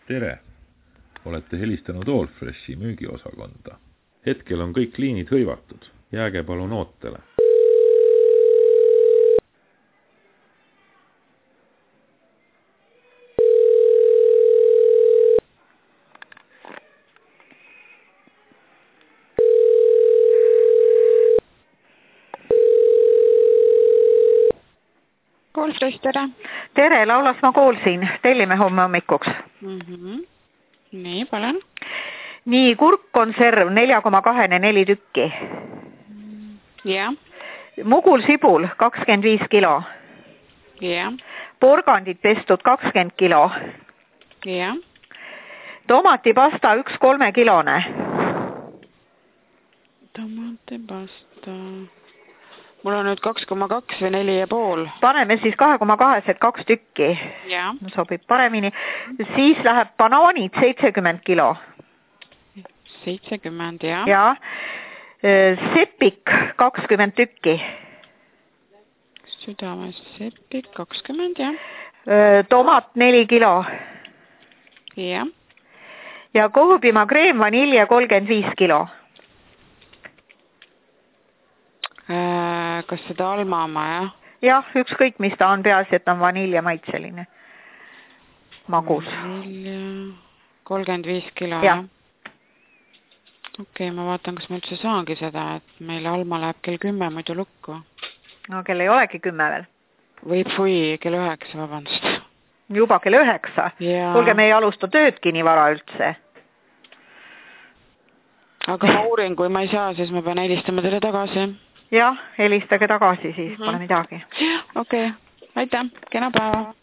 Tere! Olete helistanud Allfreshi müügiosakonda. Hetkel on kõik liinid hõivatud. Jääge palun ootele. Allfresh, tere! Tere, Laulasmaa kool siin. Tellime homme hommikuks. Nii, palun. Nii, kurkkonserv 4,24 tükki. Ja. Mugulsibul 25 kilo. Ja. Porgandid pestud 20 kilo. Ja. Tomatipasta 1,3 kilone. Tomatipasta. Mul on nüüd 2,2 või 4,5. Paneme siis 2,2, 2 tükki. Ja. Sobib paremini. Siis läheb banaanid 70 kilo. 70, ja. Ja. Sepik 20 tükki. Südames sepik 20, ja. Tomat 4 kilo. Ja. Ja kohupima kreem vanilje 35 kilo. Kas seda alma oma, jah? Jah, ükskõik mis ta on, peaasi, et on vaniljemaitseline. Magus. Vanilja 35 kilo, jah? Okei, ma vaatan, kas ma üldse saangi seda, et meil alma läheb kell 10 muidu lukku. No kell ei olegi 10 veel. Või kell 9, vabandust. Juba kell 9? Ja. Kuulge, me ei alusta töödki nii vara üldse. Aga ma uurin, kui ma ei saa, siis ma pean helistama teile tagasi. Jah, helistage tagasi, siis pole midagi. Okei, aitäh, kena päeva.